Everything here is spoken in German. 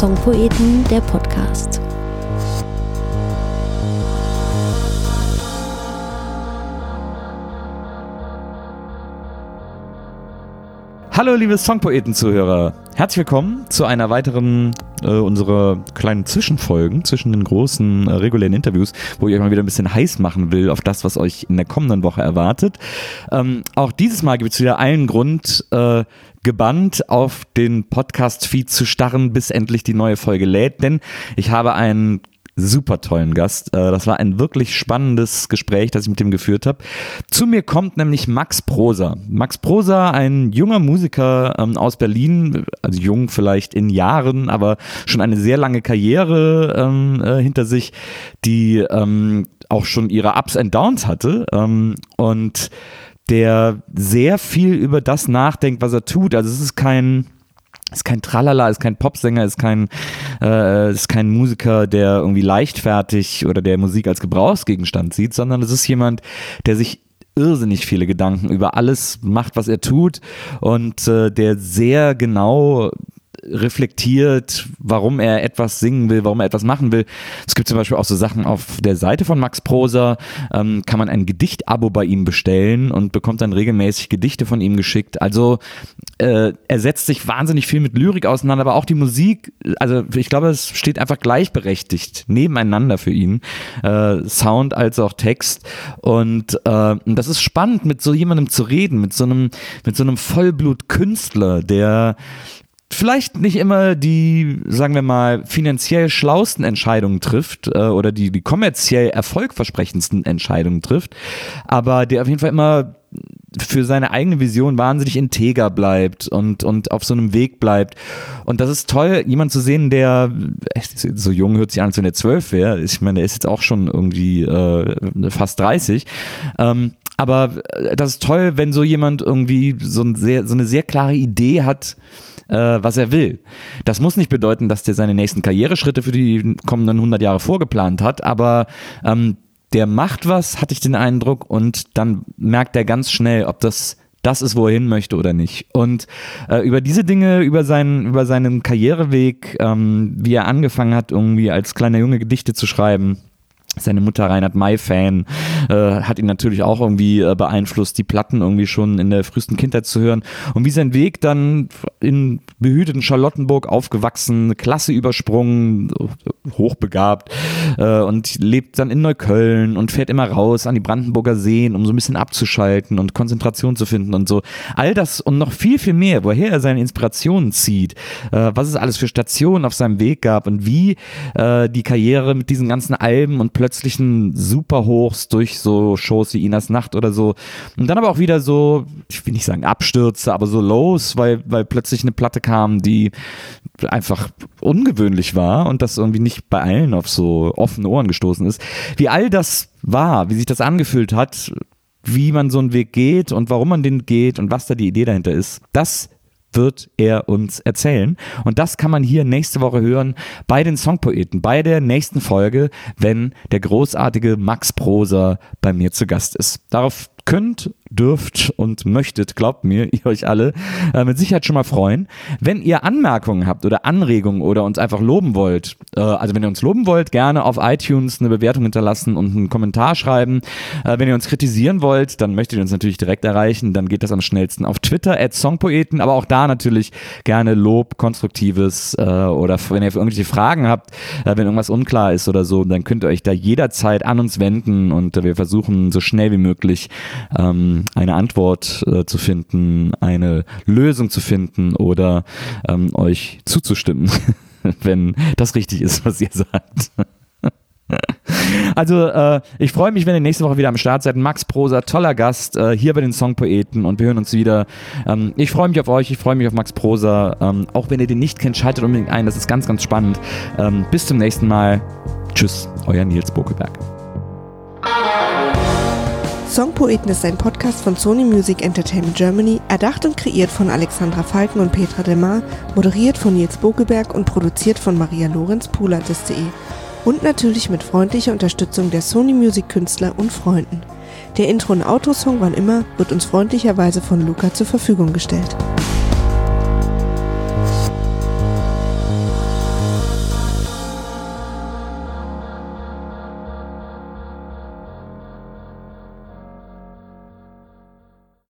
Songpoeten, der Podcast. Hallo liebe Songpoeten-Zuhörer, herzlich willkommen zu einer weiteren unserer kleinen Zwischenfolgen zwischen den großen regulären Interviews, wo ich euch mal wieder ein bisschen heiß machen will auf das, was euch in der kommenden Woche erwartet. Auch dieses Mal gibt es wieder allen Grund, gebannt auf den Podcast-Feed zu starren, bis endlich die neue Folge lädt, denn ich habe einen super tollen Gast. Das war ein wirklich spannendes Gespräch, das ich mit ihm geführt habe. Zu mir kommt nämlich Max Prosa. Max Prosa, ein junger Musiker aus Berlin, also jung vielleicht in Jahren, aber schon eine sehr lange Karriere hinter sich, die auch schon ihre Ups and Downs hatte und der sehr viel über das nachdenkt, was er tut. Also es ist kein Tralala, ist kein Popsänger, ist kein Musiker, der irgendwie leichtfertig oder der Musik als Gebrauchsgegenstand sieht, sondern es ist jemand, der sich irrsinnig viele Gedanken über alles macht, was er tut und der sehr genau reflektiert, warum er etwas singen will, warum er etwas machen will. Es gibt zum Beispiel auch so Sachen auf der Seite von Max Prosa, kann man ein Gedichtabo bei ihm bestellen und bekommt dann regelmäßig Gedichte von ihm geschickt. Also er setzt sich wahnsinnig viel mit Lyrik auseinander, aber auch die Musik, also ich glaube, es steht einfach gleichberechtigt nebeneinander für ihn, Sound als auch Text und das ist spannend, mit so jemandem zu reden, mit so einem Vollblutkünstler, der vielleicht nicht immer die, sagen wir mal, finanziell schlausten Entscheidungen trifft oder die kommerziell erfolgversprechendsten Entscheidungen trifft, aber der auf jeden Fall immer für seine eigene Vision wahnsinnig integer bleibt und auf so einem Weg bleibt. Und das ist toll, jemand zu sehen, der so jung hört sich an, als wenn er 12 wäre. Ich meine, der ist jetzt auch schon irgendwie fast 30. Aber das ist toll, wenn so jemand irgendwie so eine sehr klare Idee hat, was er will. Das muss nicht bedeuten, dass der seine nächsten Karriereschritte für die kommenden 100 Jahre vorgeplant hat, aber der macht was, hatte ich den Eindruck, und dann merkt er ganz schnell, ob das ist, wo er hin möchte oder nicht. Und über diese Dinge, über seinen Karriereweg, wie er angefangen hat, irgendwie als kleiner Junge Gedichte zu schreiben. Seine Mutter Reinhard May-Fan hat ihn natürlich auch irgendwie beeinflusst, die Platten irgendwie schon in der frühesten Kindheit zu hören. Und wie sein Weg dann in behüteten Charlottenburg aufgewachsen, Klasse übersprungen, hochbegabt und lebt dann in Neukölln und fährt immer raus an die Brandenburger Seen, um so ein bisschen abzuschalten und Konzentration zu finden und so. All das und noch viel, viel mehr, woher er seine Inspirationen zieht, was es alles für Stationen auf seinem Weg gab und wie die Karriere mit diesen ganzen Alben und plötzlichen Superhochs durch so Shows wie Inas Nacht oder so und dann aber auch wieder so, ich will nicht sagen Abstürze, aber so Lows, weil plötzlich eine Platte kam, die einfach ungewöhnlich war und das irgendwie nicht bei allen auf so offene Ohren gestoßen ist. Wie all das war, wie sich das angefühlt hat, wie man so einen Weg geht und warum man den geht und was da die Idee dahinter ist, das wird er uns erzählen. Und das kann man hier nächste Woche hören bei den Songpoeten, bei der nächsten Folge, wenn der großartige Max Prosa bei mir zu Gast ist. Darauf könnt, dürft und möchtet, glaubt mir, ihr euch alle mit Sicherheit schon mal freuen. Wenn ihr Anmerkungen habt oder Anregungen oder uns einfach loben wollt, also wenn ihr uns loben wollt, gerne auf iTunes eine Bewertung hinterlassen und einen Kommentar schreiben. Wenn ihr uns kritisieren wollt, dann möchtet ihr uns natürlich direkt erreichen, dann geht das am schnellsten auf Twitter @Songpoeten, aber auch da natürlich gerne Lob, Konstruktives oder wenn ihr irgendwelche Fragen habt, wenn irgendwas unklar ist oder so, dann könnt ihr euch da jederzeit an uns wenden und wir versuchen so schnell wie möglich eine Antwort zu finden, eine Lösung zu finden oder euch zuzustimmen, wenn das richtig ist, was ihr sagt. Also ich freue mich, wenn ihr nächste Woche wieder am Start seid. Max Prosa, toller Gast hier bei den Songpoeten und wir hören uns wieder. Ich freue mich auf euch, ich freue mich auf Max Prosa. Auch wenn ihr den nicht kennt, schaltet unbedingt ein, das ist ganz, ganz spannend. Bis zum nächsten Mal. Tschüss, euer Nils Bokelberg. Songpoeten ist ein Podcast von Sony Music Entertainment Germany, erdacht und kreiert von Alexandra Falken und Petra Demar, moderiert von Nils Bokelberg und produziert von Maria Lorenz Pulantes.de und natürlich mit freundlicher Unterstützung der Sony Music Künstler und Freunden. Der Intro- und Outro-Song Wann immer wird uns freundlicherweise von Luca zur Verfügung gestellt.